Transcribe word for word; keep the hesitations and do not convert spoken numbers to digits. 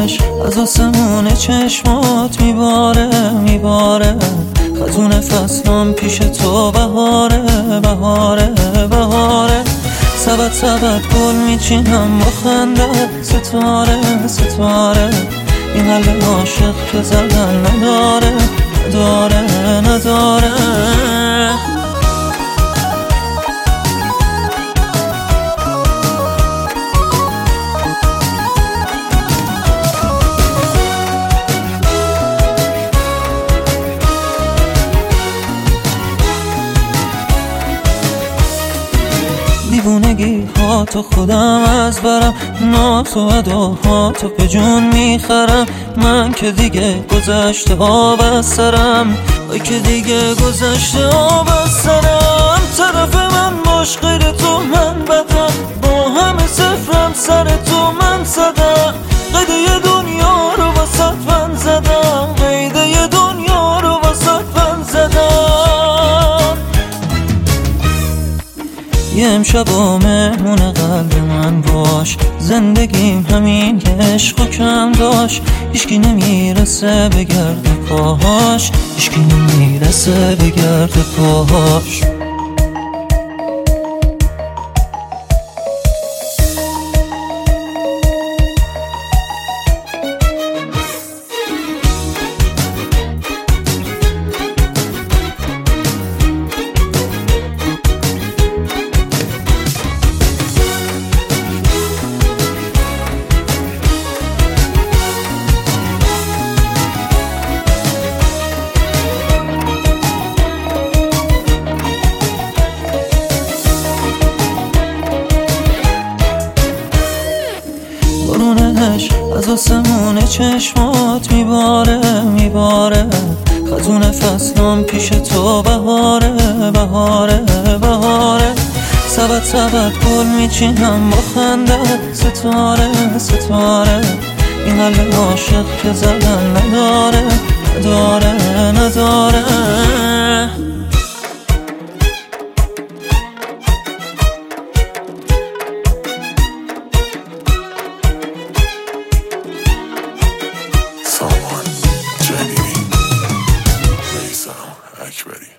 بارونش از آسمون چشمات میباره میباره، خزون فصلام پیش تو بهاره بهاره بهاره. سبت سبت گل میچینم با خنده، ستاره ستاره. این قلب عاشق که زدن نداره نداره نداره. دیوونگی ها تو خودم از برم، ناز و اداها تو به جون میخرم. من که دیگه گذشته آب از سرم، ای که دیگه گذشته آب از سرم. طرف من باش غیر تو من بدم، با همه صفرم سر تو من زدم. قیده دنیا رو واسط من زدم، قیده دنیا رو واسط من زدم. یه امشب و مهمون قلب من باش، زندگیم همین عشق و کم داشت. هیچکی نمیرسه به گرد پاهاش، هیچکی نمیرسه به گرد پاهاش. بارونش از آسمون چشمات میباره میباره، خزون فصلام پیش تو بهاره بهاره بهاره. سبت سبت گل میچینم با خنده، ستاره ستاره. این قلب عاشق که زدن نداره نداره نداره. Someone genuine. Please, um, actually.